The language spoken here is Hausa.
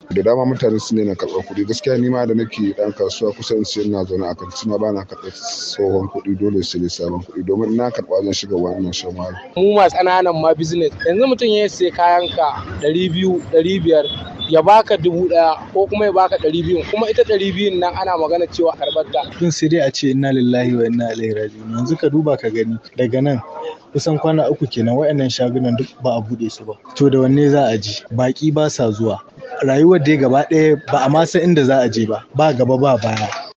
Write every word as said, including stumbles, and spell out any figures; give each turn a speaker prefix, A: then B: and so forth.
A: da dama mutane su ne na karɓar kuɗi. Gaskiya ni ma da nake ɗan kasuwa kusan sai ina zaune a kanti ma ba na karɓar tsohon kuɗi, dole sai dai sabon kuɗi domin na karɓa zan shiga wannan shan wahala.
B: Mu masu ƙananan ma business yanzu mutum ya sai kayanka ɗari biyu ɗari biyar ya baka dubu ɗaya ko kuma ya baka ɗari biyu kuma ita ɗari biyun nan ana magana cewa karɓar ta.
C: Tun sai dai a ce inna lillahi wa inna ilaihi raji'un. Yanzu ka duba ka gani daga nan kusan kwana uku kenan waɗannan shagunan duk ba a buɗe su ba. To da wanne za a ji? Baƙi ba sa zuwa. Rayuwar dai gaba ɗaya ba a ma san inda za a je ba, ba gaba ba baya.